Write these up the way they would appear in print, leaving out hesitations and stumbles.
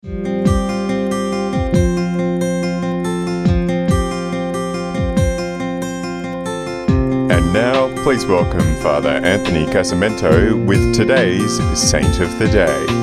And now, please welcome Father Anthony Casamento with today's Saint of the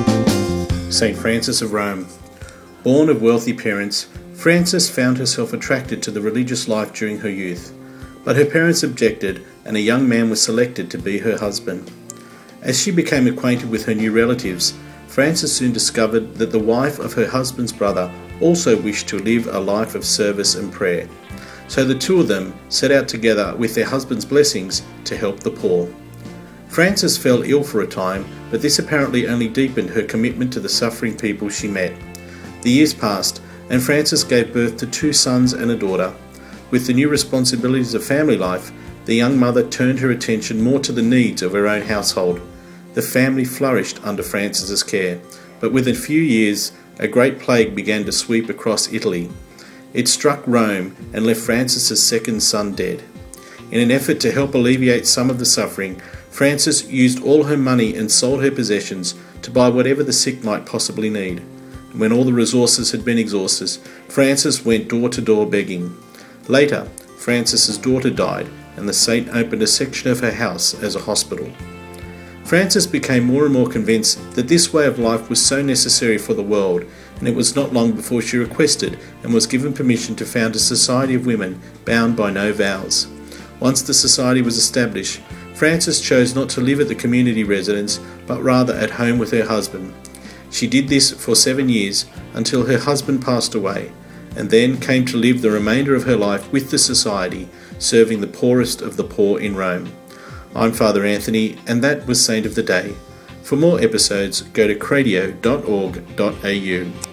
Day. St. Frances of Rome. Born of wealthy parents, Frances found herself attracted to the religious life during her youth, but her parents objected and a young man was selected to be her husband. As she became acquainted with her new relatives, Frances soon discovered that the wife of her husband's brother also wished to live a life of service and prayer. So the two of them set out together with their husband's blessings to help the poor. Frances fell ill for a time, but this apparently only deepened her commitment to the suffering people she met. The years passed, and Frances gave birth to 2 sons and a daughter. With the new responsibilities of family life, the young mother turned her attention more to the needs of her own household. The family flourished under Frances's care, but within a few years, a great plague began to sweep across Italy. It struck Rome and left Francis's second son dead. In an effort to help alleviate some of the suffering, Frances used all her money and sold her possessions to buy whatever the sick might possibly need. And when all the resources had been exhausted, Frances went door to door begging. Later, Francis's daughter died, and the saint opened a section of her house as a hospital. Frances became more and more convinced that this way of life was so necessary for the world, and it was not long before she requested and was given permission to found a society of women bound by no vows. Once the society was established, Frances chose not to live at the community residence, but rather at home with her husband. She did this for 7 years until her husband passed away, and then came to live the remainder of her life with the society, serving the poorest of the poor in Rome. I'm Father Anthony, and that was Saint of the Day. For more episodes, go to cradio.org.au.